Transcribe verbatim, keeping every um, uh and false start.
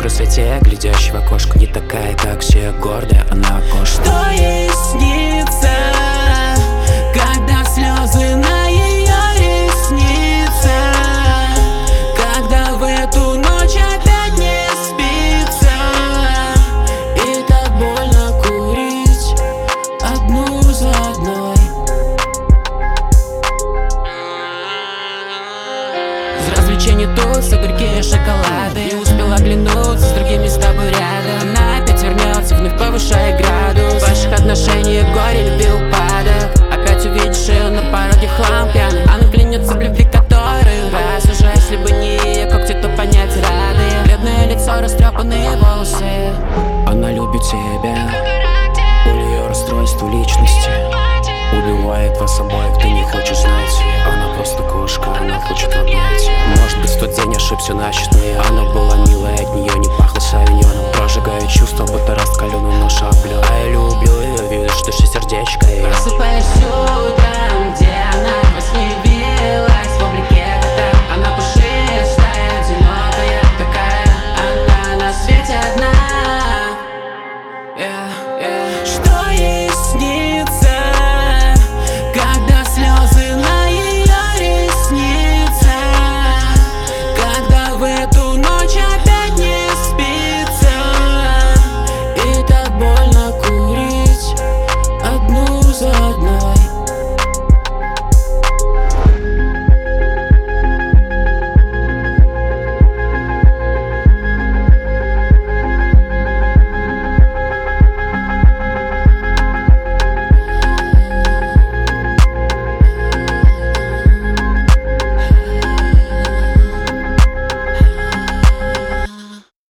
красоте, глядящей в окошко. Не такая, как все, гордая, она окошко. Что ей снится, когда слезы на ее реснице, когда в эту ночь опять не спится, и так больно курить одну за одной. Из развлечений тусы, горькие шоколады. Не успела оглянуться, с другими с тобой рядом. Она опять вернется, вновь повышая градус. В ваших отношениях горе, любви упадок. Опять увидишь ее на пороге хлам пьяным. Она клянется в любви, которую раз уже. Если бы не ее когти, то понять рады. Бледное лицо, растрепанные волосы. Она любит тебя, у нее расстройство личности. Убивает вас обоих, ты не хочешь знать. Она просто кошка, она хочет обнять. Может быть, в тот день ошибся насчет нее. Она была милая, от нее не пахло савиньоном. Прожигает чувства, будто раскаленную нож облил. А я люблю ее, видишь, дыши сердечко. Просыпаюсь